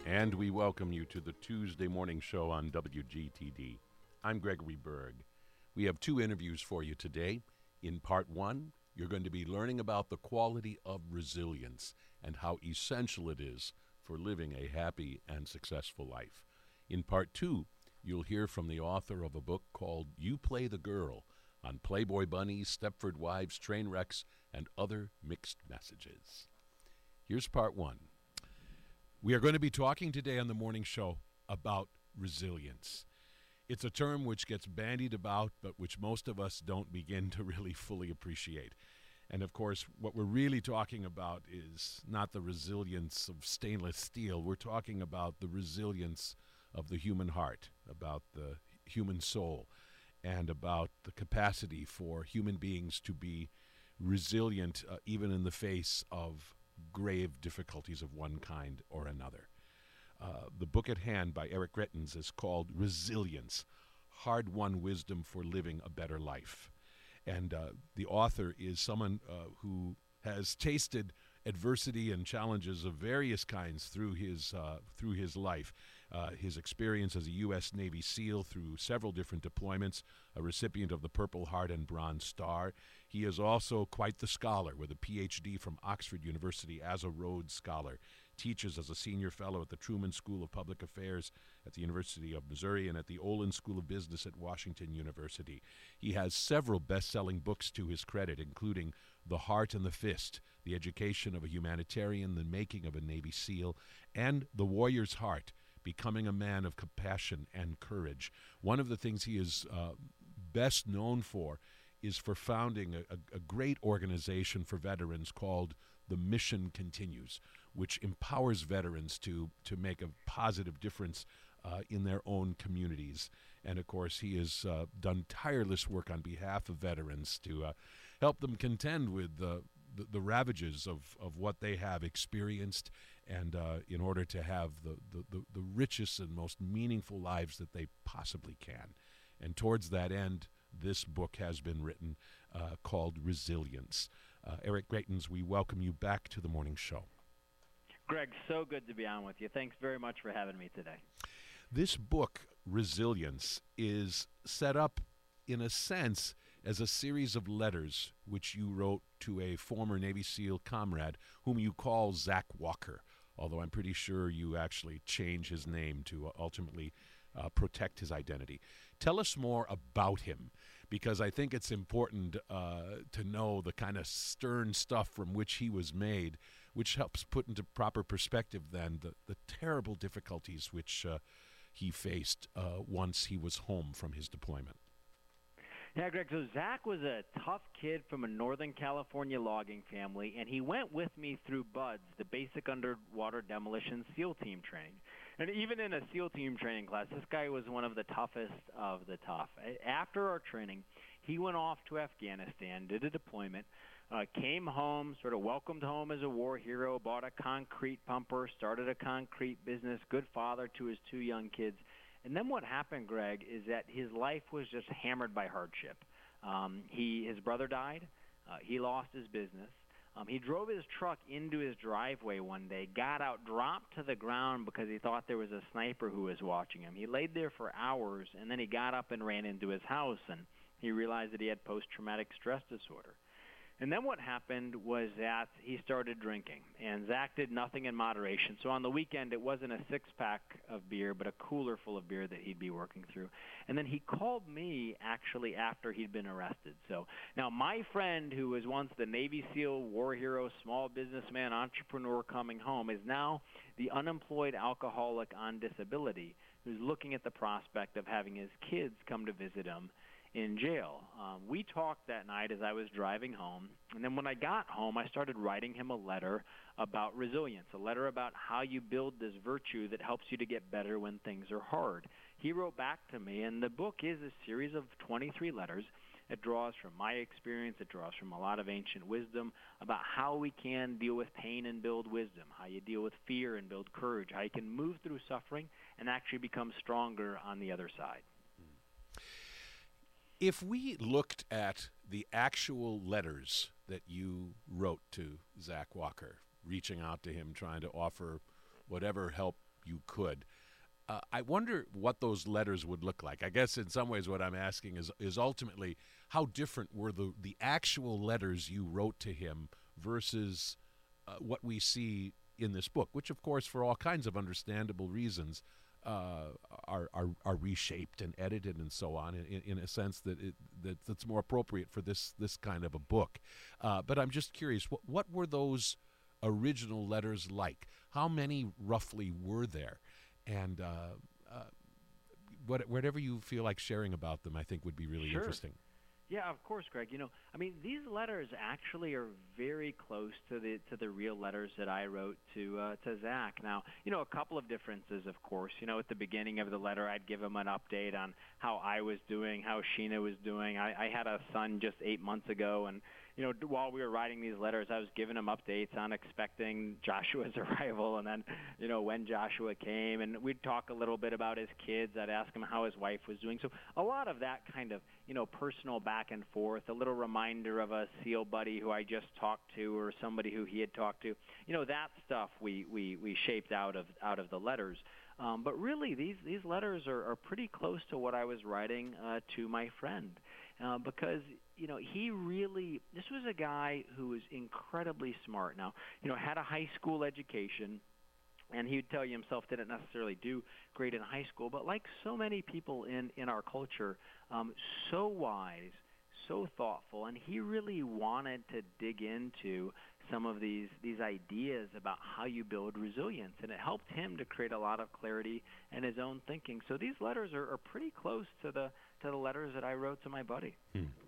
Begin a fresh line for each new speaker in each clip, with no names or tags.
And we welcome you to the Tuesday morning show on WGTD. I'm Gregory Berg. We have two interviews for you today. In part one, you're going to be learning about the quality of resilience and how essential it is for living a happy and successful life. In part two, you'll hear from the author of a book called You Play the Girl on Playboy bunnies, Stepford wives, train wrecks, and other mixed messages. Here's part one. We are going to be talking today on the morning show about resilience. It's a term which gets bandied about, but which most of us don't begin to really fully appreciate. And of course, what we're really talking about is not the resilience of stainless steel. We're talking about the resilience of the human heart, about the human soul, and about the capacity for human beings to be resilient even in the face of grave difficulties of one kind or another. The book at hand by Eric Greitens is called Resilience, Hard-Won Wisdom for Living a Better Life. And the author is someone who has tasted adversity and challenges of various kinds through his life. His experience as a U.S. Navy SEAL through several different deployments, a recipient of the Purple Heart and Bronze Star. He is also quite the scholar with a Ph.D. from Oxford University as a Rhodes Scholar. Teaches as a senior fellow at the Truman School of Public Affairs at the University of Missouri and at the Olin School of Business at Washington University. He has several best-selling books to his credit, including The Heart and the Fist, The Education of a Humanitarian, The Making of a Navy SEAL, and The Warrior's Heart, Becoming a Man of Compassion and Courage. One of the things he is best known for is for founding a great organization for veterans called The Mission Continues, which empowers veterans to make a positive difference in their own communities. And of course, he has done tireless work on behalf of veterans to help them contend with the ravages of what they have experienced, and in order to have the richest and most meaningful lives that they possibly can. And towards that end, this book has been written called Resilience. Eric Greitens, we welcome you back to the morning show.
Greg, so good to be on with you. Thanks very much for having me today.
This book, Resilience, is set up, in a sense, as a series of letters which you wrote to a former Navy SEAL comrade whom you call Zach Walker, although I'm pretty sure you actually change his name to ultimately protect his identity. Tell us more about him, because I think it's important to know the kind of stern stuff from which he was made, which helps put into proper perspective then the terrible difficulties which he faced once he was home from his deployment.
Yeah, Greg, so Zach was a tough kid from a Northern California logging family, and he went with me through BUDS, the Basic Underwater Demolition SEAL Team training. And even in a SEAL Team training class, this guy was one of the toughest of the tough. After our training, he went off to Afghanistan, did a deployment, came home, sort of welcomed home as a war hero, bought a concrete pumper, started a concrete business, good father to his two young kids. And then what happened, Greg, is that his life was just hammered by hardship. His brother died. He lost his business. He drove his truck into his driveway one day, got out, dropped to the ground because he thought there was a sniper who was watching him. He laid there for hours, and then he got up and ran into his house, and he realized that he had post-traumatic stress disorder. And then what happened was that he started drinking, and Zach did nothing in moderation. So on the weekend, it wasn't a six-pack of beer, but a cooler full of beer that he'd be working through. And then he called me, actually, after he'd been arrested. So now my friend, who was once the Navy SEAL, war hero, small businessman, entrepreneur coming home, is now the unemployed alcoholic on disability who's looking at the prospect of having his kids come to visit him in jail. We talked that night as I was driving home, and then when I got home, I started writing him a letter about resilience, a letter about how you build this virtue that helps you to get better when things are hard. He wrote back to me, and the book is a series of 23 letters. It draws from my experience. It draws from a lot of ancient wisdom about how we can deal with pain and build wisdom, how you deal with fear and build courage, how you can move through suffering and actually become stronger on the other side.
If we looked at the actual letters that you wrote to Zach Walker, reaching out to him, trying to offer whatever help you could. I wonder what those letters would look like. I guess in some ways what I'm asking is ultimately how different were the actual letters you wrote to him versus what we see in this book, which of course for all kinds of understandable reasons are reshaped and edited and so on in a sense that's more appropriate for this kind of a book. But I'm just curious, what were those original letters like? How many roughly were there? And whatever you feel like sharing about them, I think would be really
Sure.
interesting.
Yeah, of course, Greg. I mean, these letters actually are very close to the real letters that I wrote to Zach. Now, a couple of differences, of course. At the beginning of the letter, I'd give him an update on how I was doing, how Sheena was doing. I had a son just 8 months ago, and while we were writing these letters, I was giving him updates on expecting Joshua's arrival, and then when Joshua came, and we'd talk a little bit about his kids. I'd ask him how his wife was doing. So a lot of that kind of personal back and forth, a little reminder of a SEAL buddy who I just talked to or somebody who he had talked to. That stuff we shaped out of the letters. But really, these letters are pretty close to what I was writing to my friend, because this was a guy who was incredibly smart. Now, had a high school education. And he would tell you himself didn't necessarily do great in high school, but like so many people in our culture, so wise, so thoughtful, and he really wanted to dig into some of these ideas about how you build resilience, and it helped him to create a lot of clarity in his own thinking. So these letters are pretty close to the letters that I wrote to my buddy.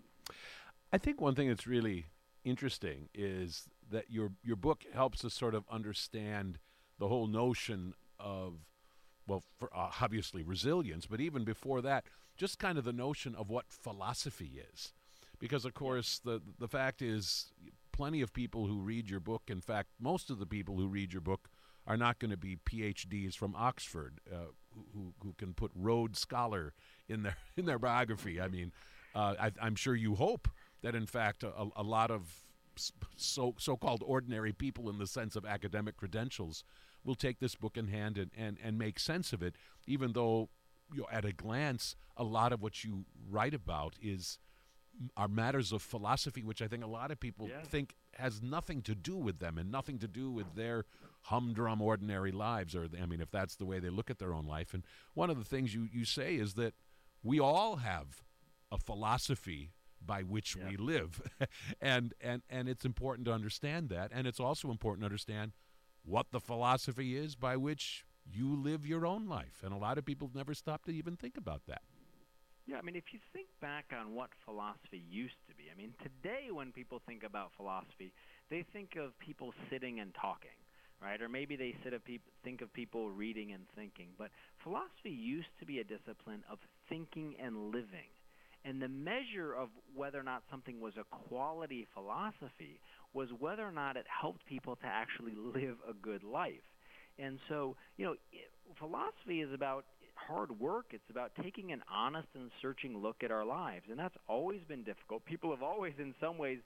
I think one thing that's really interesting is that your book helps us sort of understand the whole notion of, well, for, obviously resilience, but even before that, just kind of the notion of what philosophy is. Because, of course, the fact is plenty of people who read your book, in fact, most of the people who read your book are not going to be PhDs from Oxford who can put Rhodes Scholar in their biography. I mean, I'm sure you hope that, in fact, a lot of so-called ordinary people in the sense of academic credentials will take this book in hand and make sense of it, even though at a glance, a lot of what you write about are matters of philosophy, which I think a lot of people think has nothing to do with them and nothing to do with their humdrum ordinary lives, or if that's the way they look at their own life. And one of the things you say is that we all have a philosophy by which we live, and it's important to understand that, and it's also important to understand what the philosophy is by which you live your own life. And a lot of people never stop to even think about that.
Yeah, if you think back on what philosophy used to be, today when people think about philosophy, they think of people sitting and talking, right? Or maybe they think of people reading and thinking. But philosophy used to be a discipline of thinking and living. And the measure of whether or not something was a quality philosophy was whether or not it helped people to actually live a good life. And so, philosophy is about hard work. It's about taking an honest and searching look at our lives. And that's always been difficult. People have always, in some ways,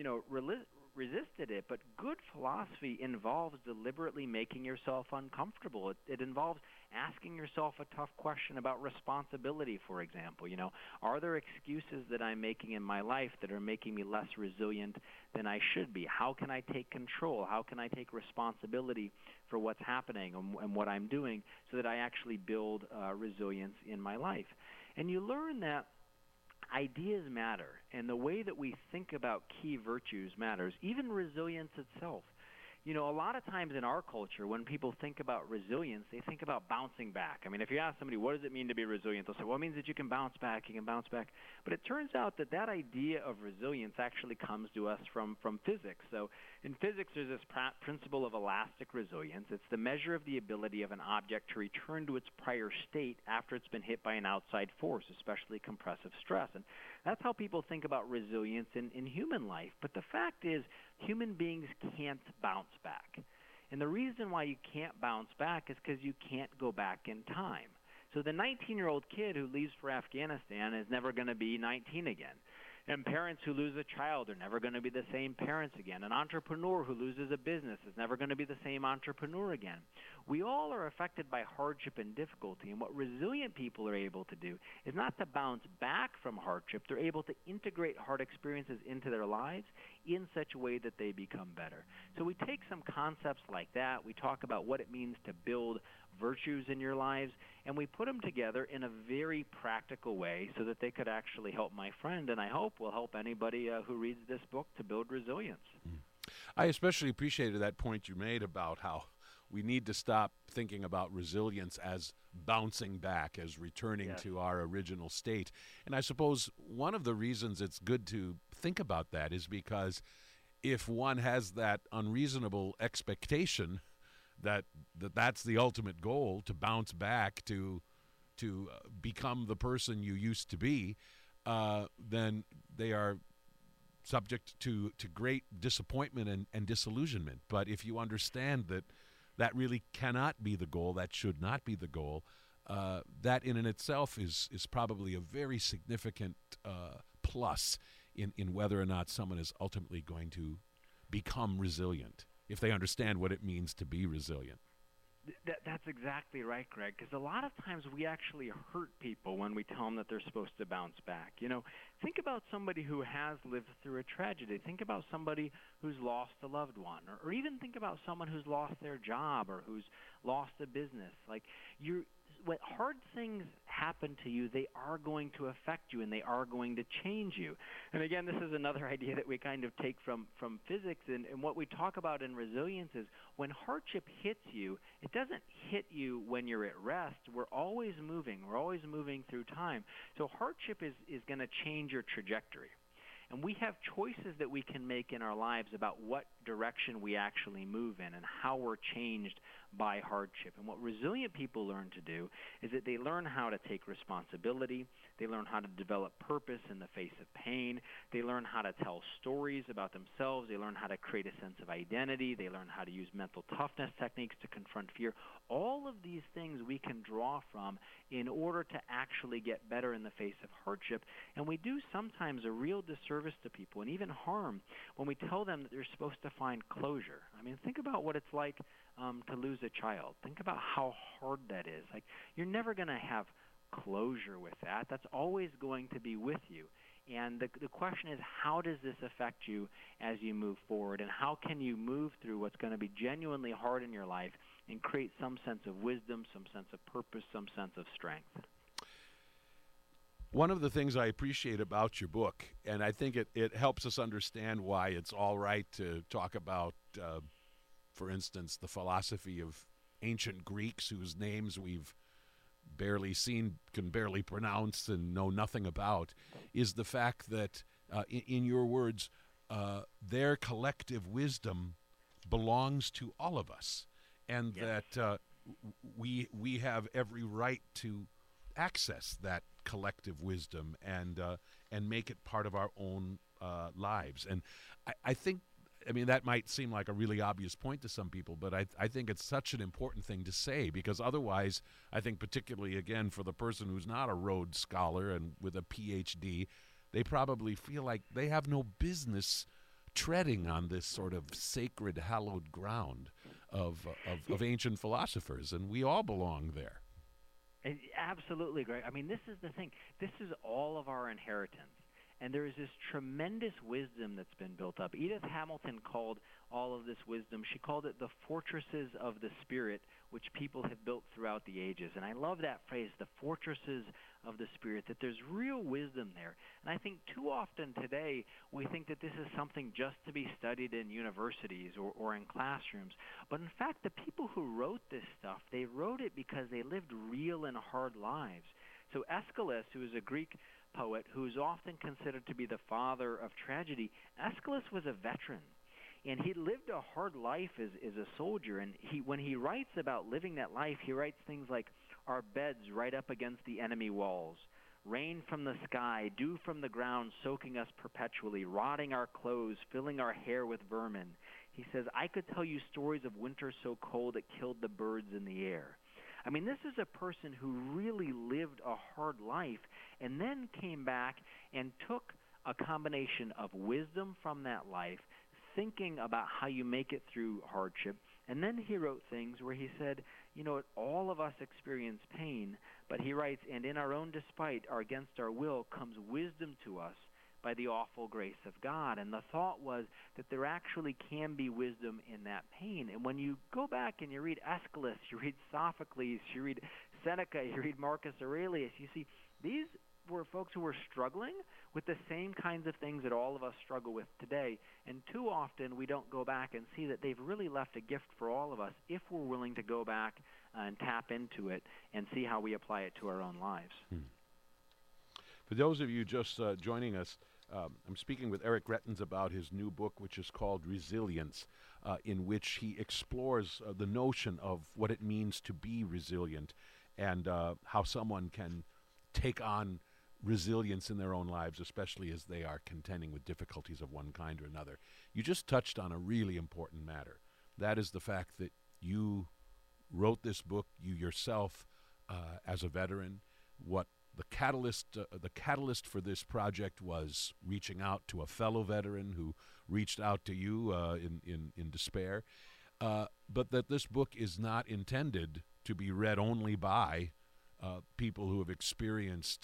resisted it. But good philosophy involves deliberately making yourself uncomfortable. It involves asking yourself a tough question about responsibility, for example. Are there excuses that I'm making in my life that are making me less resilient than I should be? How can I take control? How can I take responsibility for what's happening and what I'm doing so that I actually build resilience in my life? And you learn that ideas matter, and the way that we think about key virtues matters, even resilience itself. A lot of times in our culture, when people think about resilience, they think about bouncing back. If you ask somebody, what does it mean to be resilient? They'll say, well, it means that you can bounce back, But it turns out that idea of resilience actually comes to us from physics. So in physics, there's this principle of elastic resilience. It's the measure of the ability of an object to return to its prior state after it's been hit by an outside force, especially compressive stress. And that's how people think about resilience in human life. But the fact is, human beings can't bounce back. And the reason why you can't bounce back is because you can't go back in time. So the 19-year-old kid who leaves for Afghanistan is never going to be 19 again. And parents who lose a child are never going to be the same parents again. An entrepreneur who loses a business is never going to be the same entrepreneur again. We all are affected by hardship and difficulty, and what resilient people are able to do is not to bounce back from hardship. They're able to integrate hard experiences into their lives in such a way that they become better. So we take some concepts like that. We talk about what it means to build virtues in your lives, and we put them together in a very practical way so that they could actually help my friend, and I hope will help anybody who reads this book to build resilience.
I especially appreciated that point you made about how we need to stop thinking about resilience as bouncing back, as returning to our original state. And I suppose one of the reasons it's good to think about that is because if one has that unreasonable expectation that's the ultimate goal, to bounce back, to become the person you used to be, then they are subject to great disappointment and disillusionment. But if you understand that really cannot be the goal, that should not be the goal, that in and itself is probably a very significant plus in whether or not someone is ultimately going to become resilient, if they understand what it means to be resilient.
That's exactly right, Greg, because a lot of times we actually hurt people when we tell them that they're supposed to bounce back. Think about somebody who has lived through a tragedy. Think about somebody who's lost a loved one, or even think about someone who's lost their job or who's lost a business. When hard things happen to you, they are going to affect you and they are going to change you. And again, this is another idea that we kind of take from physics. And what we talk about in resilience is when hardship hits you, it doesn't hit you when you're at rest. We're always moving. We're always moving through time. So hardship is going to change your trajectory. And we have choices that we can make in our lives about what direction we actually move in and how we're changed by hardship. And what resilient people learn to do is that they learn how to take responsibility. They learn how to develop purpose in the face of pain. They learn how to tell stories about themselves. They learn how to create a sense of identity. They learn how to use mental toughness techniques to confront fear. All of these things we can draw from in order to actually get better in the face of hardship. And we do sometimes a real disservice to people and even harm when we tell them that they're supposed to find closure. I mean, think about what it's like to lose a child. Think about how hard that is. You're never going to have closure with that. That's always going to be with you. And the question is, how does this affect you as you move forward? And how can you move through what's going to be genuinely hard in your life and create some sense of wisdom, some sense of purpose, some sense of strength?
One of the things I appreciate about your book, and I think it helps us understand why it's all right to talk about, for instance, the philosophy of ancient Greeks whose names we've barely seen, can barely pronounce, and know nothing about, is the fact that, in your words, their collective wisdom belongs to all of us, and that we have every right to access that collective wisdom and make it part of our own lives. And I think, that might seem like a really obvious point to some people, but I think it's such an important thing to say, because otherwise, I think particularly, again, for the person who's not a Rhodes Scholar and with a PhD, they probably feel like they have no business treading on this sort of sacred, hallowed ground of ancient philosophers, and we all belong there.
Absolutely, Greg. This is the thing. This is all of our inheritance. And there is this tremendous wisdom that's been built up. Edith Hamilton called all of this wisdom, she called it the fortresses of the spirit, which people have built throughout the ages. And I love that phrase, the fortresses of the spirit, that there's real wisdom there. And I think too often today we think that this is something just to be studied in universities or in classrooms. But in fact, the people who wrote this stuff, they wrote it because they lived real and hard lives. So Aeschylus, who is a Greek poet who is often considered to be the father of tragedy, Aeschylus was a veteran. And he lived a hard life as a soldier. And when he writes about living that life, he writes things like, our beds right up against the enemy walls, rain from the sky, dew from the ground soaking us perpetually, rotting our clothes, filling our hair with vermin. He says, I could tell you stories of winter so cold it killed the birds in the air. This is a person who really lived a hard life and then came back and took a combination of wisdom from that life, thinking about how you make it through hardship. And then he wrote things where he said, all of us experience pain, but he writes, and in our own despite, or against our will, comes wisdom to us by the awful grace of God. And the thought was that there actually can be wisdom in that pain. And when you go back and you read Aeschylus, you read Sophocles, you read Seneca, you read Marcus Aurelius, you see these were folks who were struggling with the same kinds of things that all of us struggle with today. And too often we don't go back and see that they've really left a gift for all of us if we're willing to go back and tap into it and see how we apply it to our own lives.
For those of you just joining us, I'm speaking with Eric Greitens about his new book, which is called Resilience, in which he explores the notion of what it means to be resilient and how someone can take on resilience in their own lives, especially as they are contending with difficulties of one kind or another. You just touched on a really important matter. That is the fact that you wrote this book, you yourself, as a veteran. What the catalyst for this project was reaching out to a fellow veteran who reached out to you in despair. But that this book is not intended to be read only by people who have experienced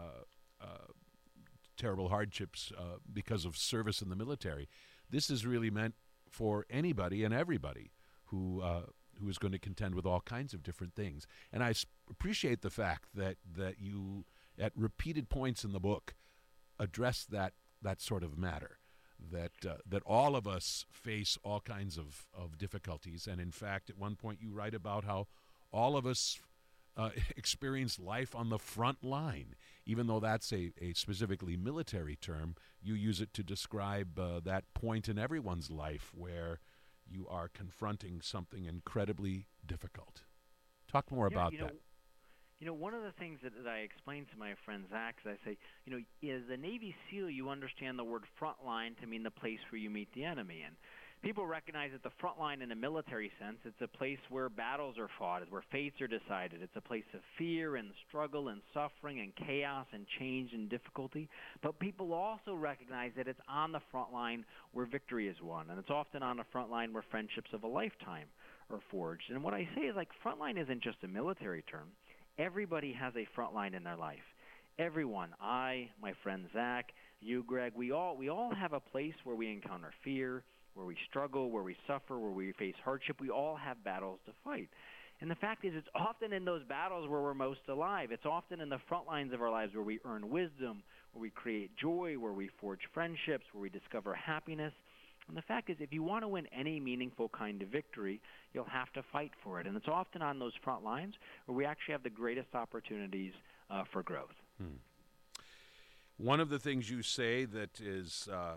terrible hardships because of service in the military. This is really meant for anybody and everybody who is going to contend with all kinds of different things. And I appreciate the fact that you, at repeated points in the book, address that sort of matter, that all of us face all kinds of difficulties. And in fact, at one point you write about how all of us experience life on the front line. Even though that's a specifically military term, you use it to describe that point in everyone's life where you are confronting something incredibly difficult. Talk more about that.
One of the things that I explain to my friend Zach is I say, as a Navy SEAL, you understand the word front line to mean the place where you meet the enemy. And people recognize that the front line in a military sense, it's a place where battles are fought, where fates are decided. It's a place of fear and struggle and suffering and chaos and change and difficulty. But people also recognize that it's on the front line where victory is won. And it's often on the front line where friendships of a lifetime are forged. And what I say is, front line isn't just a military term. Everybody has a front line in their life. Everyone, I, my friend Zach, you, Greg, we all have a place where we encounter fear, where we struggle, where we suffer, where we face hardship. We all have battles to fight. And the fact is, it's often in those battles where we're most alive. It's often in the front lines of our lives where we earn wisdom, where we create joy, where we forge friendships, where we discover happiness. And the fact is, if you want to win any meaningful kind of victory, you'll have to fight for it. And it's often on those front lines where we actually have the greatest opportunities for growth.
One of the things you say that is a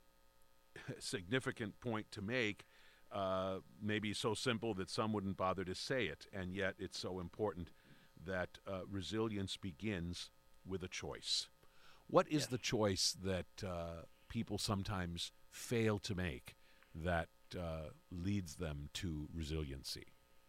significant point to make, maybe so simple that some wouldn't bother to say it, and yet it's so important, that resilience begins with a choice. What is the choice that people sometimes fail to make that leads them to resiliency?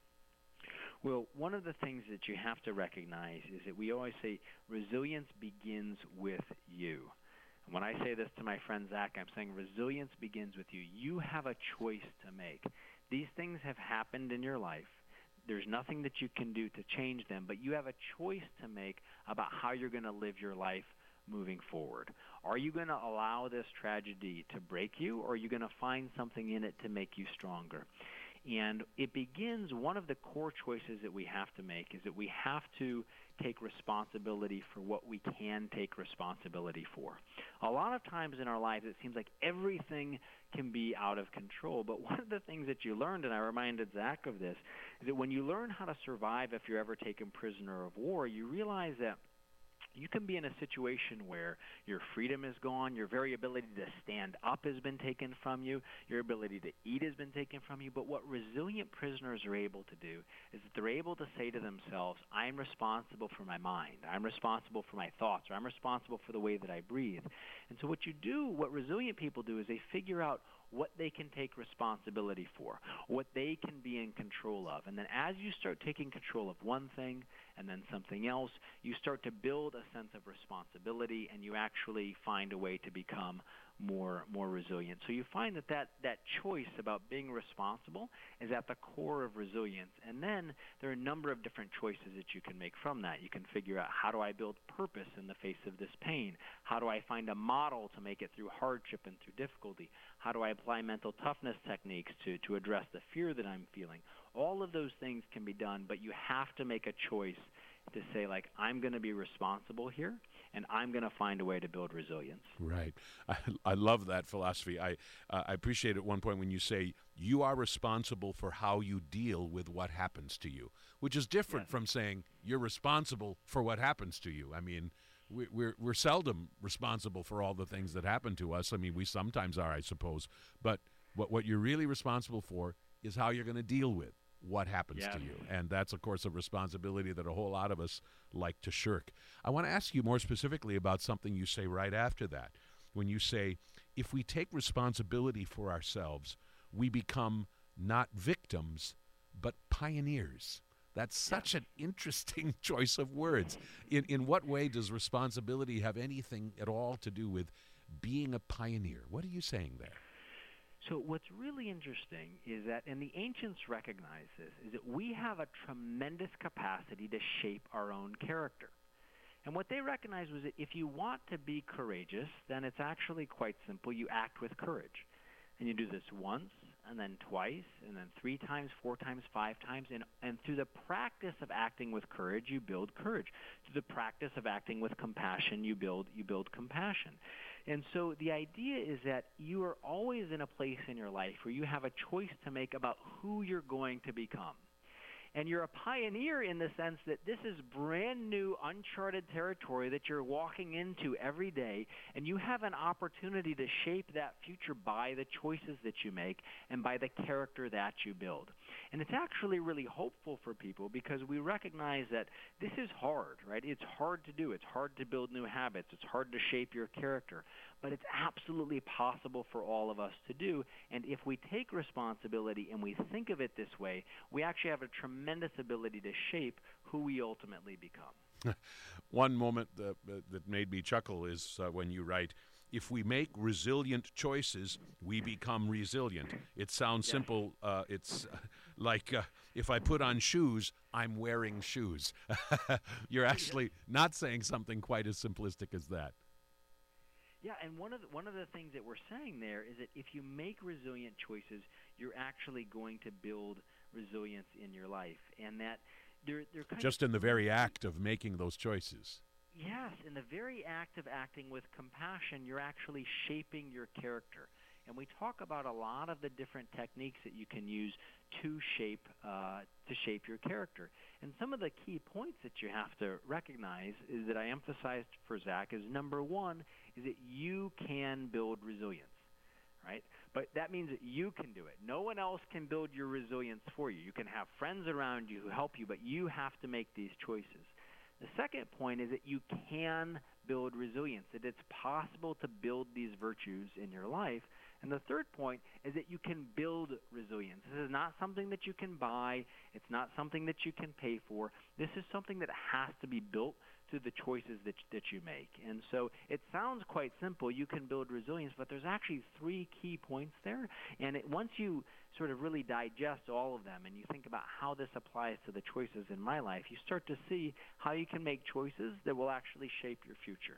Well, one of the things that you have to recognize is that we always say resilience begins with you. And when I say this to my friend Zach, I'm saying resilience begins with you. You have a choice to make. These things have happened in your life. There's nothing that you can do to change them, but you have a choice to make about how you're going to live your life moving forward. Are you going to allow this tragedy to break you, or are you going to find something in it to make you stronger? And it begins, one of the core choices that we have to make is that we have to take responsibility for what we can take responsibility for. A lot of times in our lives it seems like everything can be out of control, but one of the things that you learned, and I reminded Zach of this, is that when you learn how to survive if you're ever taken prisoner of war, you realize that you can be in a situation where your freedom is gone, your very ability to stand up has been taken from you, your ability to eat has been taken from you. But what resilient prisoners are able to do is that they're able to say to themselves, I'm responsible for my mind, I'm responsible for my thoughts, or I'm responsible for the way that I breathe. And so what resilient people do is they figure out what they can take responsibility for, what they can be in control of. And then as you start taking control of one thing and then something else, you start to build a sense of responsibility, and you actually find a way to become more resilient. So you find that choice about being responsible is at the core of resilience. And then there are a number of different choices that you can make from that. You can figure out, how do I build purpose in the face of this pain? How do I find a model to make it through hardship and through difficulty? How do I apply mental toughness techniques to address the fear that I'm feeling? All of those things can be done, but you have to make a choice to say, like, I'm going to be responsible here, and I'm going to find a way to build resilience.
Right. I love that philosophy. I appreciate at one point when you say you are responsible for how you deal with what happens to you, which is different from saying you're responsible for what happens to you. I mean, we're seldom responsible for all the things that happen to us. I mean, we sometimes are, I suppose. But what you're really responsible for is how you're going to deal with what happens to you. And that's, of course, a responsibility that a whole lot of us like to shirk. I want to ask you more specifically about something you say right after that. When you say, if we take responsibility for ourselves, we become not victims, but pioneers. That's such an interesting choice of words. In what way does responsibility have anything at all to do with being a pioneer? What are you saying there?
So what's really interesting is that, and the ancients recognize this, is that we have a tremendous capacity to shape our own character. And what they recognized was that if you want to be courageous, then it's actually quite simple. You act with courage. And you do this once, and then twice, and then 3 times, 4 times, 5 times. And through the practice of acting with courage, you build courage. Through the practice of acting with compassion, you build compassion. And so the idea is that you are always in a place in your life where you have a choice to make about who you're going to become. And you're a pioneer in the sense that this is brand new, uncharted territory that you're walking into every day, and you have an opportunity to shape that future by the choices that you make and by the character that you build. And it's actually really hopeful for people because we recognize that this is hard, right? It's hard to do. It's hard to build new habits. It's hard to shape your character. But it's absolutely possible for all of us to do. And if we take responsibility and we think of it this way, we actually have a tremendous ability to shape who we ultimately become.
One moment that made me chuckle is when you write, if we make resilient choices, we become resilient. It sounds simple. It's like if I put on shoes, I'm wearing shoes. You're actually not saying something quite as simplistic as that.
Yeah, and one of the things that we're saying there is that if you make resilient choices, you're actually going to build resilience in your life, and that they're kind
just in the very act of making those choices.
Yes, in the very act of acting with compassion, you're actually shaping your character. And we talk about a lot of the different techniques that you can use to shape your character. And some of the key points that you have to recognize is that I emphasized for Zach is, number one, is that you can build resilience, right? But that means that you can do it. No one else can build your resilience for you. You can have friends around you who help you, but you have to make these choices. The second point is that you can build resilience, that it's possible to build these virtues in your life. And the third point is that you can build resilience. This is not something that you can buy. It's not something that you can pay for. This is something that has to be built through the choices that you make. And so it sounds quite simple. You can build resilience, but there's actually 3 key points there. And once you sort of really digest all of them and you think about how this applies to the choices in my life, you start to see how you can make choices that will actually shape your future.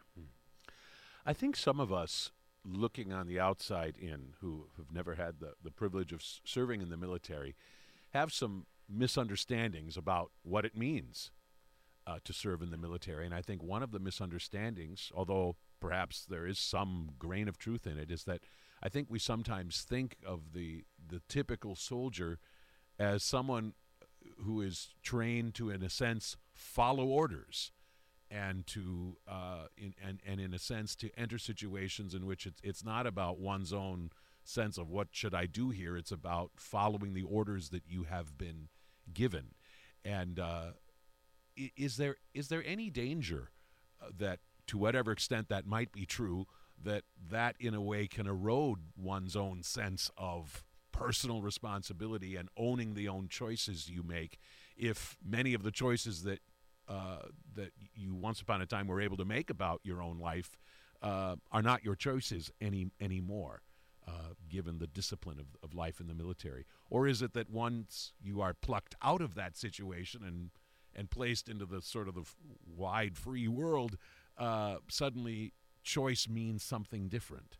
I think some of us looking on the outside in who have never had the privilege of serving in the military have some misunderstandings about what it means to serve in the military. And I think one of the misunderstandings, although perhaps there is some grain of truth in it, is that I think we sometimes think of the typical soldier as someone who is trained to, in a sense, follow orders and to in a sense to enter situations in which it's not about one's own sense of what should I do here. It's about following the orders that you have been given. And is there any danger that, to whatever extent that might be true, that in a way can erode one's own sense of personal responsibility and owning the own choices you make if many of the choices that you once upon a time were able to make about your own life are not your choices anymore, given the discipline of life in the military? Or is it that once you are plucked out of that situation and placed into the sort of the wide free world, suddenly choice means something different?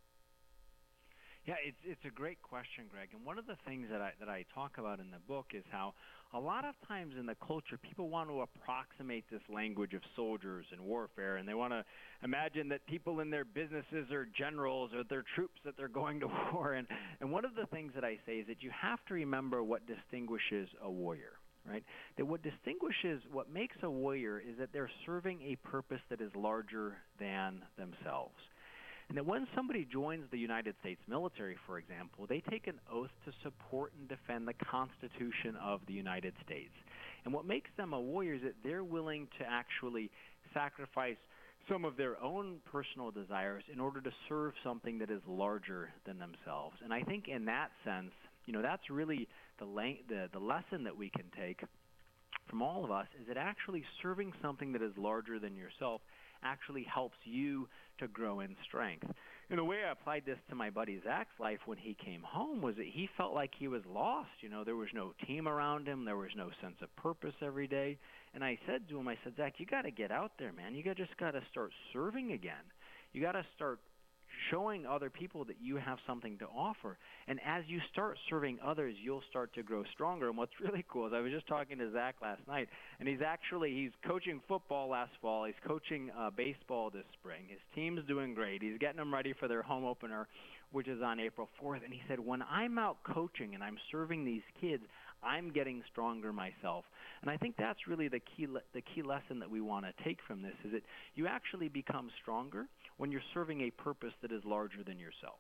Yeah, it's a great question, Greg. And one of the things that I talk about in the book is how a lot of times in the culture, people want to approximate this language of soldiers and warfare, and they want to imagine that people in their businesses are generals or they're troops that they're going to war. And one of the things that I say is that you have to remember what distinguishes a warrior, right? That what makes a warrior is that they're serving a purpose that is larger than themselves. And that when somebody joins the United States military, for example, they take an oath to support and defend the Constitution of the United States. And what makes them a warrior is that they're willing to actually sacrifice some of their own personal desires in order to serve something that is larger than themselves. And I think in that sense, that's really the lesson that we can take from all of us, is that actually serving something that is larger than yourself actually helps you to grow in strength. And the way I applied this to my buddy Zach's life when he came home was that he felt like he was lost. There was no team around him. There was no sense of purpose every day. And I said to him, Zach, you got to get out there, man. You just got to start serving again. You got to start showing other people that you have something to offer. And as you start serving others, you'll start to grow stronger. And what's really cool is I was just talking to Zach last night, and he's coaching football last fall. He's coaching baseball this spring. His team's doing great. He's getting them ready for their home opener, which is on April 4th. And he said, when I'm out coaching and I'm serving these kids, I'm getting stronger myself. And I think that's really the key lesson that we want to take from this, is that you actually become stronger when you're serving a purpose that is larger than yourself.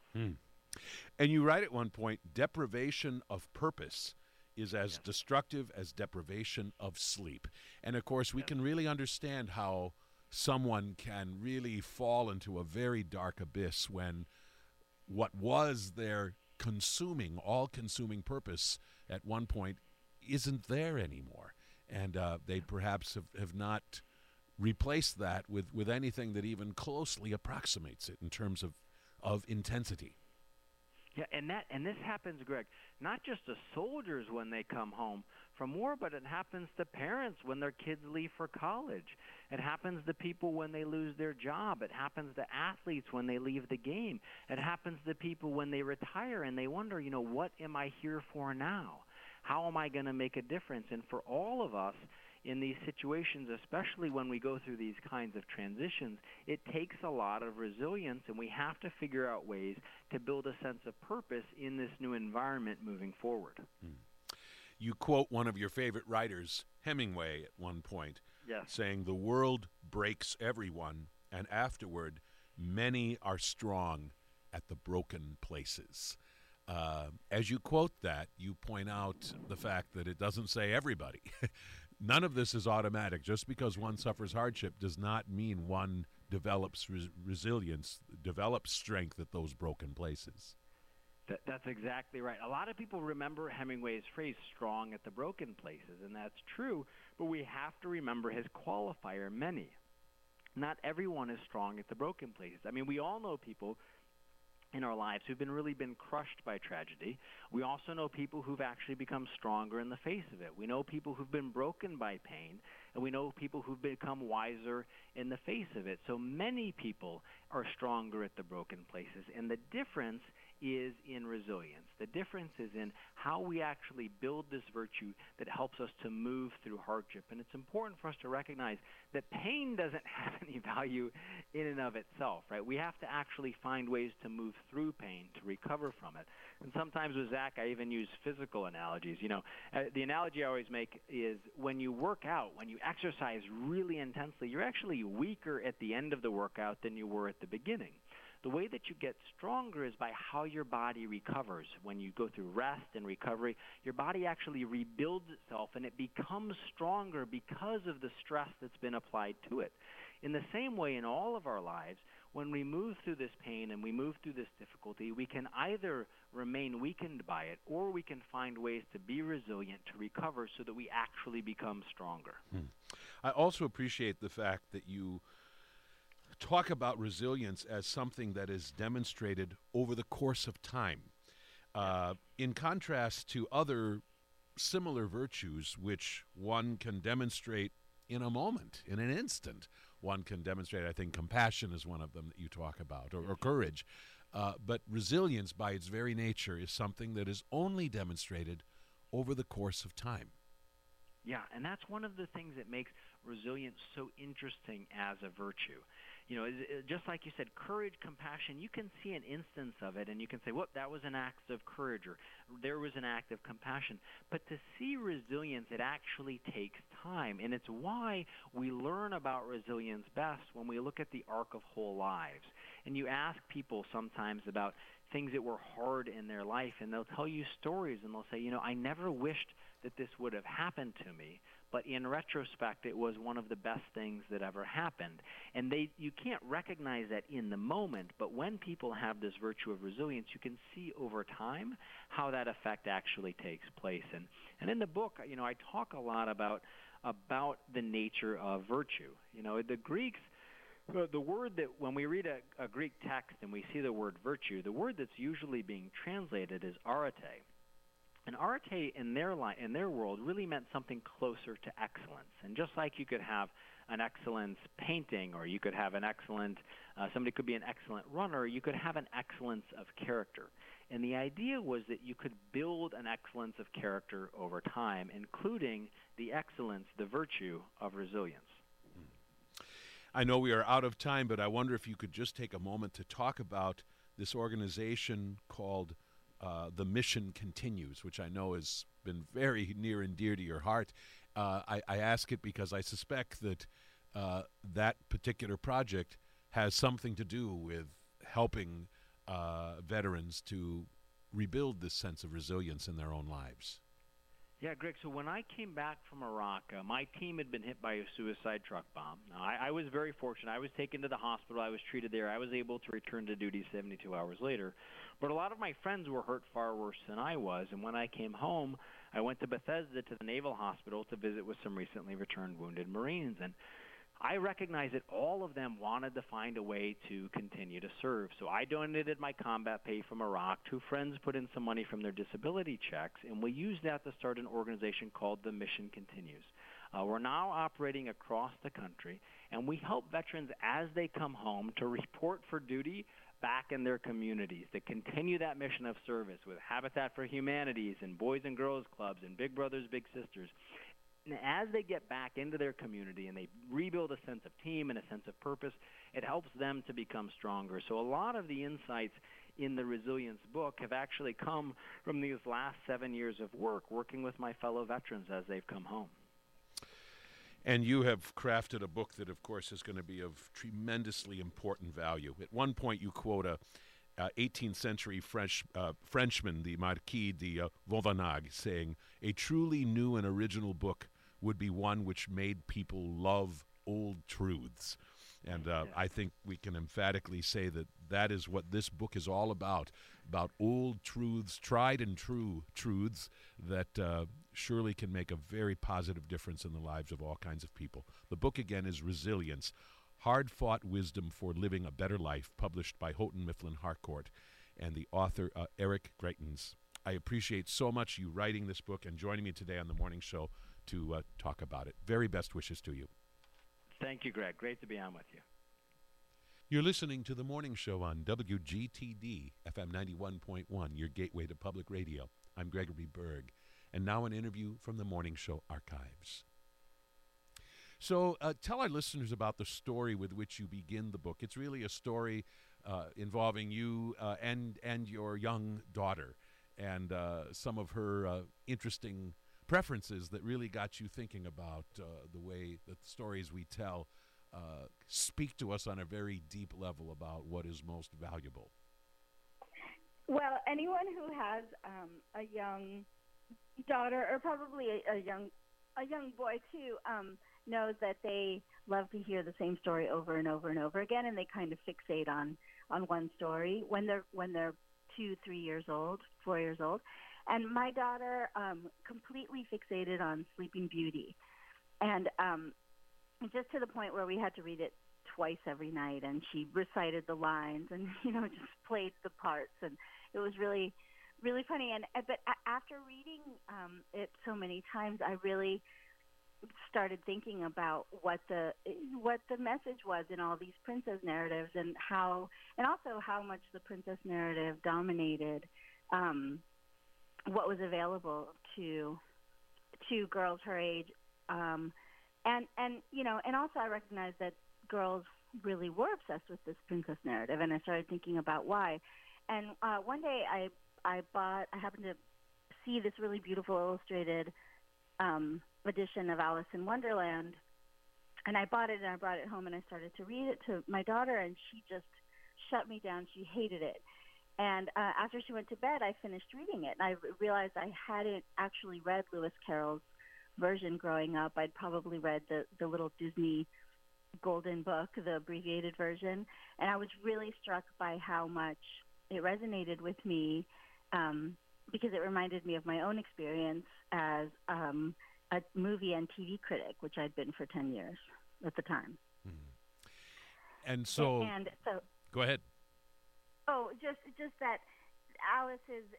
And you write at one point, deprivation of purpose is as destructive as deprivation of sleep. And, of course, we can really understand how someone can really fall into a very dark abyss when what was their all-consuming purpose at one point isn't there anymore. And they perhaps have not replaced that with anything that even closely approximates it in terms of intensity.
Yeah, and this happens, Greg, not just to soldiers when they come home from war, but it happens to parents when their kids leave for college. It happens to people when they lose their job. It happens to athletes when they leave the game. It happens to people when they retire and they wonder, what am I here for now? How am I going to make a difference? And for all of us in these situations, especially when we go through these kinds of transitions, it takes a lot of resilience, and we have to figure out ways to build a sense of purpose in this new environment moving forward.
You quote one of your favorite writers, Hemingway, at one point, saying, "The world breaks everyone, and afterward, many are strong at the broken places." As you quote that, you point out the fact that it doesn't say everybody. None of this is automatic. Just because one suffers hardship does not mean one develops resilience, develops strength at those broken places.
That's exactly right. A lot of people remember Hemingway's phrase, strong at the broken places, and that's true, but we have to remember his qualifier, many. Not everyone is strong at the broken places. I mean, we all know people in our lives who've really been crushed by tragedy. We also know people who've actually become stronger in the face of it. We know people who've been broken by pain, and we know people who've become wiser in the face of it. So many people are stronger at the broken places, and the difference is in resilience. The difference is in how we actually build this virtue that helps us to move through hardship. And it's important for us to recognize that pain doesn't have any value in and of itself, right? We have to actually find ways to move through pain, to recover from it. And sometimes with Zach, I even use physical analogies. The analogy I always make is when you work out, when you exercise really intensely, you're actually weaker at the end of the workout than you were at the beginning. The way that you get stronger is by how your body recovers. When you go through rest and recovery, your body actually rebuilds itself, and it becomes stronger because of the stress that's been applied to it. In the same way, in all of our lives, when we move through this pain and we move through this difficulty, we can either remain weakened by it, or we can find ways to be resilient, to recover, so that we actually become stronger.
I also appreciate the fact that you talk about resilience as something that is demonstrated over the course of time, in contrast to other similar virtues which one can demonstrate in a moment, in an instant. One can demonstrate, I think compassion is one of them that you talk about, or courage. But resilience, by its very nature, is something that is only demonstrated over the course of time.
Yeah, and that's one of the things that makes resilience so interesting as a virtue. You know, just like you said, courage, compassion, you can see an instance of it and you can say, whoop, that was an act of courage, or there was an act of compassion. But to see resilience, it actually takes time. And it's why we learn about resilience best when we look at the arc of whole lives. And you ask people sometimes about things that were hard in their life, and they'll tell you stories, and they'll say, you know, I never wished that this would have happened to me, but in retrospect, it was one of the best things that ever happened. And you can't recognize that in the moment, but when people have this virtue of resilience, you can see over time how that effect actually takes place. And in the book, you know, I talk a lot about the nature of virtue. You know, the Greeks, the word that when we read a Greek text and we see the word virtue, the word that's usually being translated is arete. And arete in their world really meant something closer to excellence. And just like you could have an excellence painting, or you could have an excellent, somebody could be an excellent runner, you could have an excellence of character. And the idea was that you could build an excellence of character over time, including the excellence, the virtue of resilience.
I know we are out of time, but I wonder if you could just take a moment to talk about this organization called The Mission Continues, which I know has been very near and dear to your heart. I ask it because I suspect that that particular project has something to do with helping veterans to rebuild this sense of resilience in their own lives.
Yeah, Greg, so when I came back from Iraq, my team had been hit by a suicide truck bomb. Now, I was very fortunate. I was taken to the hospital. I was treated there. I was able to return to duty 72 hours later. But a lot of my friends were hurt far worse than I was. And when I came home, I went to Bethesda to the Naval Hospital to visit with some recently returned wounded Marines. And I recognized that all of them wanted to find a way to continue to serve. So I donated my combat pay from Iraq. Two friends put in some money from their disability checks, and we used that to start an organization called The Mission Continues. We're now operating across the country, and we help veterans as they come home to report for duty back in their communities, to continue that mission of service with Habitat for Humanities and Boys and Girls Clubs and Big Brothers Big Sisters. And as they get back into their community and they rebuild a sense of team and a sense of purpose, it helps them to become stronger. So a lot of the insights in the Resilience book have actually come from these last 7 years of working with my fellow veterans as they've come home.
And you have crafted a book that, of course, is going to be of tremendously important value. At one point, you quote a 18th century Frenchman, the Marquis de Vauvenargues, saying, "A truly new and original book would be one which made people love old truths." And I think we can emphatically say that that is what this book is all about old truths, tried and true truths that surely can make a very positive difference in the lives of all kinds of people. The book, again, is Resilience, Hard-Fought Wisdom for Living a Better Life, published by Houghton Mifflin Harcourt, and the author, Eric Greitens. I appreciate so much you writing this book and joining me today on the morning show to talk about it. Very best wishes to you.
Thank you, Greg. Great to be on with you.
You're listening to The Morning Show on WGTD, FM 91.1, your gateway to public radio. I'm Gregory Berg, and now an interview from The Morning Show archives. So tell our listeners about the story with which you begin the book. It's really a story involving you and your young daughter and some of her interesting preferences that really got you thinking about the way that the stories we tell speak to us on a very deep level about what is most valuable.
Well, anyone who has a young daughter, or probably a young boy too, knows that they love to hear the same story over and over and over again, and they kind of fixate on one story when they're 2, 3 years old, 4 years old. And my daughter completely fixated on Sleeping Beauty, and just to the point where we had to read it twice every night, and she recited the lines and just played the parts, and it was really, really funny. And but after reading it so many times, I really started thinking about what the message was in all these princess narratives, and also how much the princess narrative dominated what was available to girls her age, and also I recognized that girls really were obsessed with this princess narrative, and I started thinking about why. And one day I happened to see this really beautiful illustrated edition of Alice in Wonderland, and I bought it and I brought it home and I started to read it to my daughter, and she just shut me down. She hated it. And after she went to bed, I finished reading it, and I realized I hadn't actually read Lewis Carroll's version growing up. I'd probably read the little Disney Golden Book, the abbreviated version, and I was really struck by how much it resonated with me, because it reminded me of my own experience as a movie and TV critic, which I'd been for 10 years at the time.
Mm-hmm. And so go ahead.
Oh, just that Alice's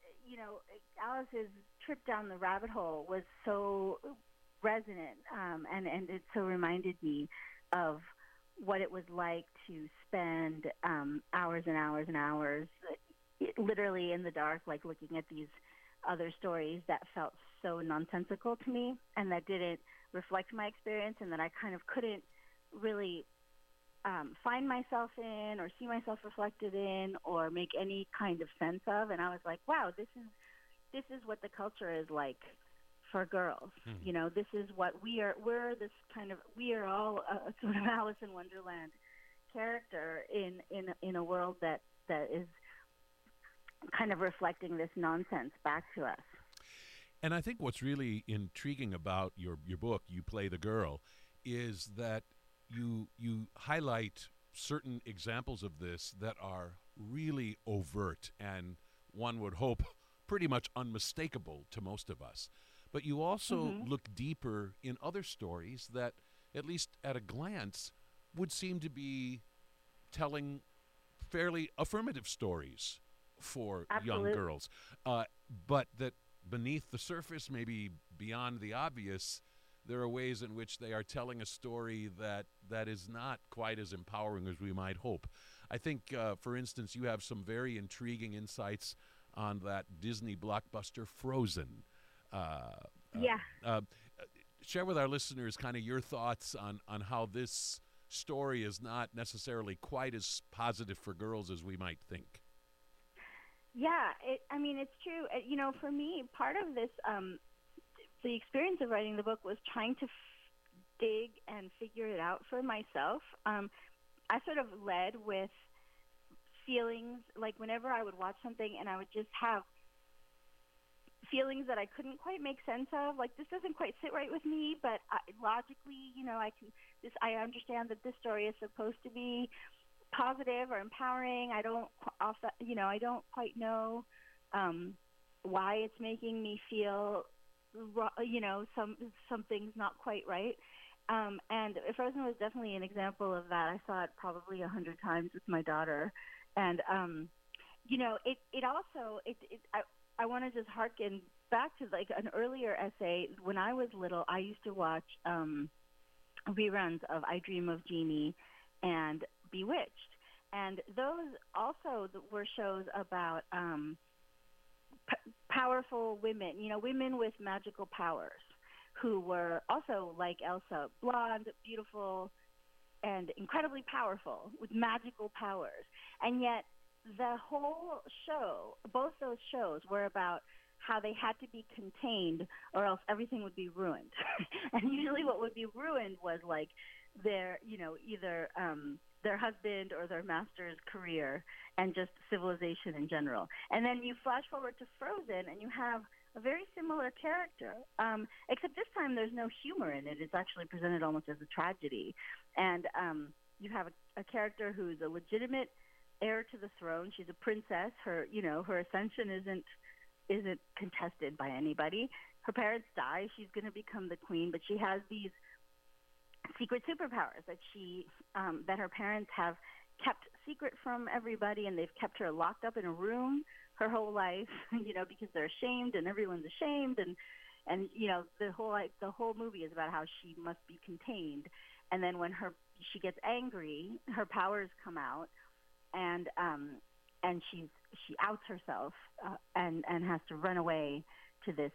trip down the rabbit hole was so resonant, and it so reminded me of what it was like to spend hours and hours and hours literally in the dark, like looking at these other stories that felt so nonsensical to me and that didn't reflect my experience, and that I kind of couldn't really find myself in or see myself reflected in or make any kind of sense of. And I was like, wow, this is what the culture is like for girls. This is what we are. We are all a sort of Alice in Wonderland character in a world that is kind of reflecting this nonsense back to us.
And I think what's really intriguing about your book, You Play the Girl, is that you highlight certain examples of this that are really overt and, one would hope, pretty much unmistakable to most of us. But you also look deeper in other stories that, at least at a glance, would seem to be telling fairly affirmative stories for young girls. But that beneath the surface, maybe beyond the obvious, there are ways in which they are telling a story that is not quite as empowering as we might hope. I think, for instance, you have some very intriguing insights on that Disney blockbuster Frozen. Share with our listeners kind of your thoughts on how this story is not necessarily quite as positive for girls as we might think.
Yeah, it's true. For me, part of this, the experience of writing the book was trying to dig and figure it out for myself. I sort of led with feelings, like whenever I would watch something and I would just have feelings that I couldn't quite make sense of, like this doesn't quite sit right with me, but logically, I understand that this story is supposed to be positive or empowering. I don't quite know why it's making me feel, something's not quite right. And Frozen was definitely an example of that. I saw it probably 100 times with my daughter, and I want to just harken back to like an earlier essay. When I was little, I used to watch reruns of I Dream of Jeannie and Bewitched, and those also were shows about powerful women, women with magical powers who were also like Elsa, blonde, beautiful, and incredibly powerful with magical powers. And yet the whole show, both those shows, were about how they had to be contained or else everything would be ruined. And usually what would be ruined was like their, either their husband or their master's career and just civilization in general. And then you flash forward to Frozen and you have a very similar character, except this time there's no humor in it. It's actually presented almost as a tragedy, and you have a character who's a legitimate heir to the throne. She's a princess. Her ascension isn't contested by anybody. Her parents die. She's going to become the queen, but she has these secret superpowers that her parents have kept secret from everybody, and they've kept her locked up in a room her whole life, because they're ashamed and everyone's ashamed, and the whole movie is about how she must be contained. And then when she gets angry, her powers come out, and she outs herself and has to run away to this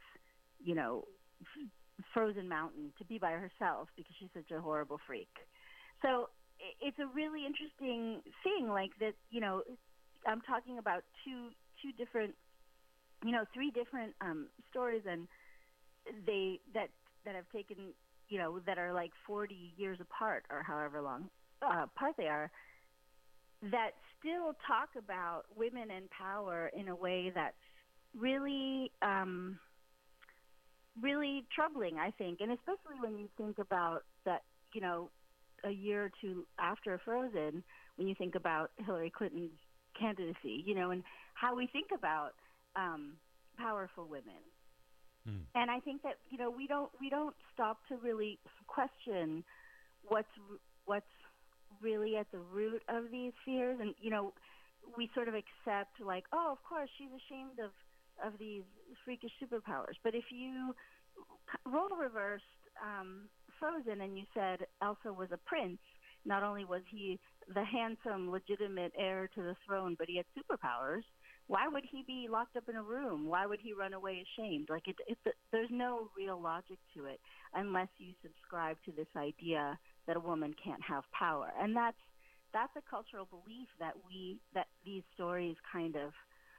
frozen mountain to be by herself because she's such a horrible freak. So it's a really interesting thing, like that. I'm talking about two different, three different stories, and that have taken, that are like 40 years apart or however long apart they are, that still talk about women and power in a way that's really really troubling, I think, and especially when you think about that, a year or two after Frozen, when you think about Hillary Clinton's candidacy, and how we think about powerful women. And I think that we don't stop to really question what's really at the root of these fears, and we sort of accept, like, oh, of course she's ashamed of these freakish superpowers. But if you role reversed Frozen and you said Elsa was a prince, not only was he the handsome, legitimate heir to the throne, but he had superpowers, why would he be locked up in a room? Why would he run away ashamed? Like, there's no real logic to it unless you subscribe to this idea that a woman can't have power. And that's a cultural belief that these stories kind of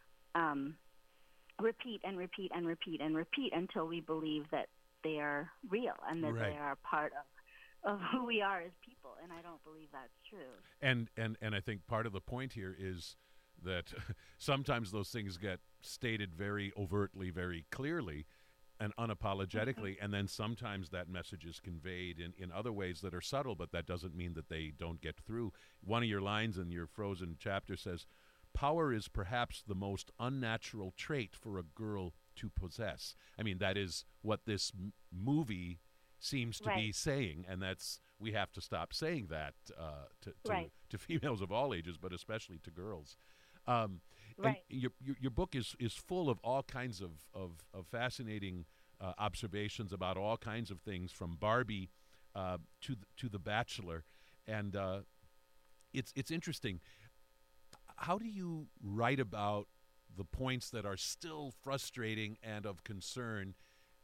repeat and repeat and repeat and repeat until we believe that they are real and that they are part of who we are as people. And I don't believe that's true.
And I think part of the point here is that sometimes those things get stated very overtly, very clearly and unapologetically, and then sometimes that message is conveyed in other ways that are subtle, but that doesn't mean that they don't get through. One of your lines in your Frozen chapter says, "Power is perhaps the most unnatural trait for a girl to possess." I mean, that is what this movie seems to be saying, and we have to stop saying that to females of all ages, but especially to girls. And your book is full of all kinds of fascinating observations about all kinds of things, from Barbie to The Bachelor, and it's interesting. How do you write about the points that are still frustrating and of concern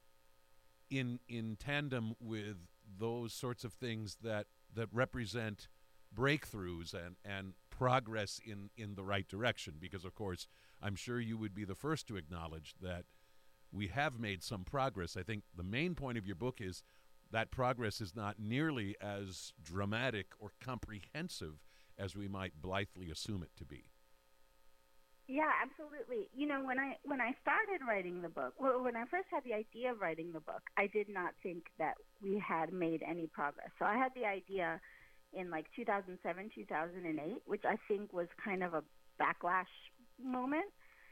in tandem with those sorts of things that represent breakthroughs and progress in the right direction? Because, of course, I'm sure you would be the first to acknowledge that we have made some progress. I think the main point of your book is that progress is not nearly as dramatic or comprehensive as we might blithely assume it to be.
Yeah, absolutely. When I started writing the book, when I first had the idea of writing the book, I did not think that we had made any progress. So I had the idea in like 2007, 2008, which I think was kind of a backlash moment.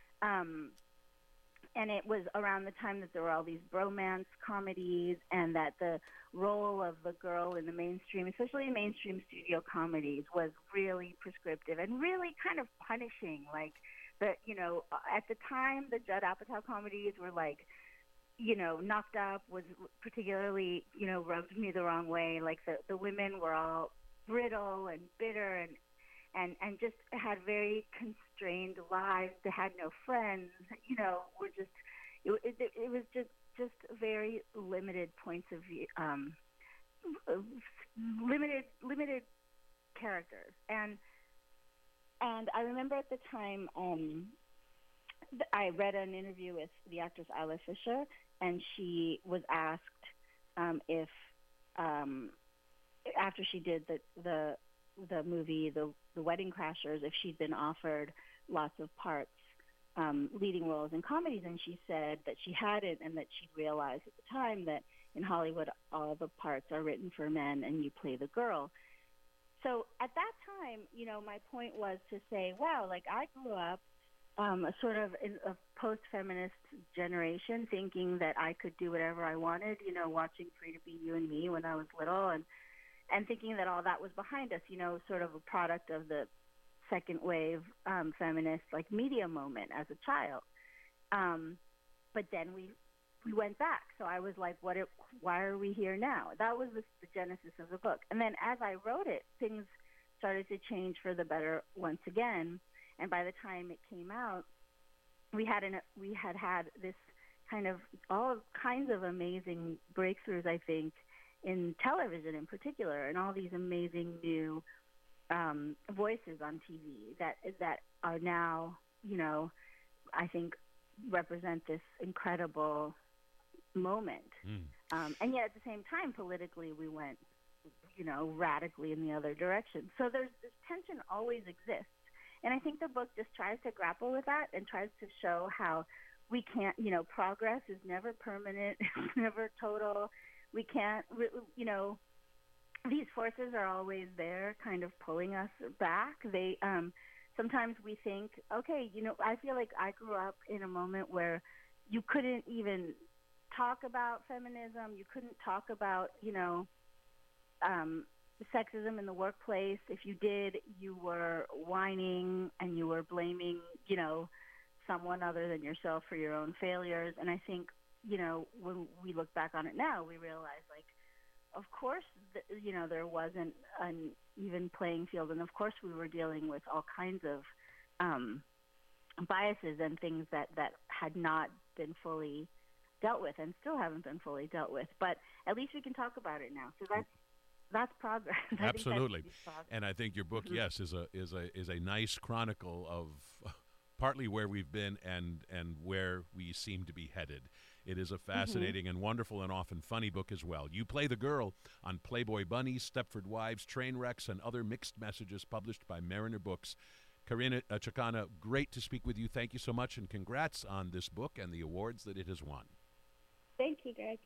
And it was around the time that there were all these bromance comedies, and that the role of the girl in the mainstream, especially mainstream studio comedies, was really prescriptive and really kind of punishing. Like, at the time, the Judd Apatow comedies were like, Knocked Up was particularly, rubbed me the wrong way. Like, the women were all brittle and bitter and just had very constrained lives. They had no friends, were just, it was just very limited points of view, limited characters. And I remember at the time, I read an interview with the actress Isla Fisher, and she was asked if, after she did the movie, The Wedding Crashers, if she'd been offered lots of parts leading roles in comedies, and she said that she hadn't, and that she'd realized at the time that in Hollywood all the parts are written for men and you play the girl. So at that time, my point was to say, wow, like I grew up a sort of in a post-feminist generation, thinking that I could do whatever I wanted, watching Free to Be You and Me when I was little, and thinking that all that was behind us, sort of a product of the second wave feminist like media moment as a child. But then we went back. So I was like, why are we here now? That was the genesis of the book. And then as I wrote it, things started to change for the better once again. And by the time it came out, we had this kind of all kinds of amazing breakthroughs, I think, in television in particular, and all these amazing new voices on TV that are now, I think represent this incredible moment. And yet at the same time, politically, we went, radically in the other direction. So this tension always exists. And I think the book just tries to grapple with that and tries to show how we can't, progress is never permanent, it's never total. We can't, these forces are always there kind of pulling us back. They, sometimes we think, okay, I feel like I grew up in a moment where you couldn't even talk about feminism. You couldn't talk about, sexism in the workplace. If you did, you were whining and you were blaming, someone other than yourself for your own failures. And I think, when we look back on it now, we realize, like, of course, there wasn't an even playing field. And of course, we were dealing with all kinds of biases and things that had not been fully dealt with and still haven't been fully dealt with. But at least we can talk about it now. So that's progress.
Absolutely. And I think your book, yes, is a nice chronicle of partly where we've been and where we seem to be headed. It is a fascinating and wonderful and often funny book as well. You play the girl on Playboy Bunnies, Stepford Wives, Trainwrecks, and other mixed messages published by Mariner Books. Karina Chakana, great to speak with you. Thank you so much, and congrats on this book and the awards that it has won.
Thank you, Greg.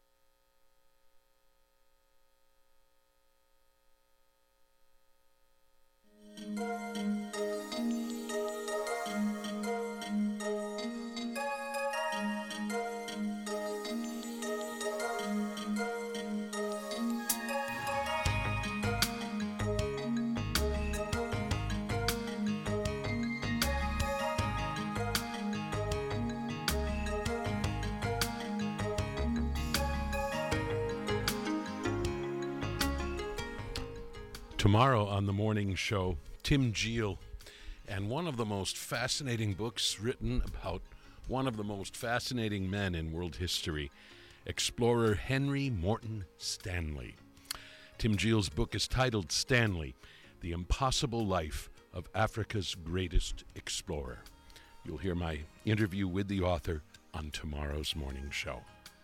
Tomorrow on the morning show, Tim Geel, and one of the most fascinating books written about one of the most fascinating men in world history, explorer Henry Morton Stanley. Tim Geel's book is titled Stanley, The Impossible Life of Africa's Greatest Explorer. You'll hear my interview with the author on tomorrow's morning show.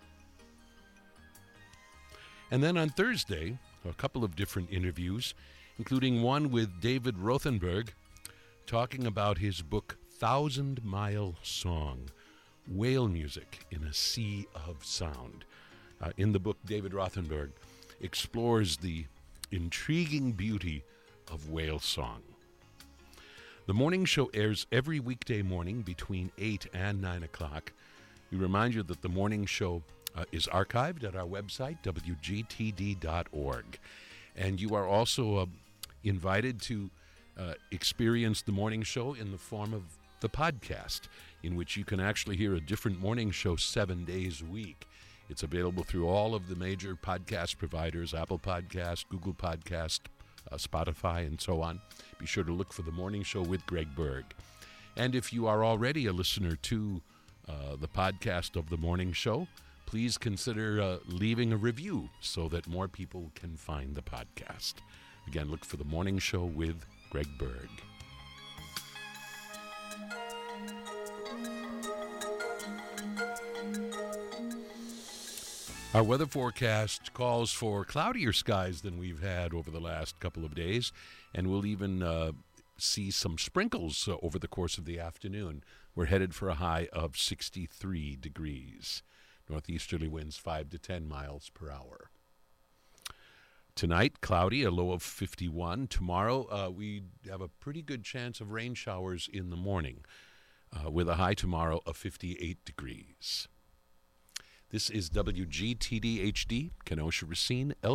And then on Thursday, a couple of different interviews, including one with David Rothenberg, talking about his book, Thousand Mile Song, Whale Music in a Sea of Sound. In the book, David Rothenberg explores the intriguing beauty of whale song. The morning show airs every weekday morning between 8 and 9 o'clock. We remind you that the morning show is archived at our website, wgtd.org. And you are also invited to experience the morning show in the form of the podcast, in which you can actually hear a different morning show 7 days a week. It's available through all of the major podcast providers, Apple Podcast, Google Podcast, Spotify, and so on. Be sure to look for the morning show with Greg Berg. And if you are already a listener to the podcast of the morning show, please consider leaving a review so that more people can find the podcast. Again, look for the morning show with Greg Berg. Our weather forecast calls for cloudier skies than we've had over the last couple of days, and we'll even see some sprinkles over the course of the afternoon. We're headed for a high of 63 degrees. Northeasterly winds 5 to 10 miles per hour. Tonight, cloudy, a low of 51. Tomorrow, we have a pretty good chance of rain showers in the morning, with a high tomorrow of 58 degrees. This is WGTD HD, Kenosha Racine,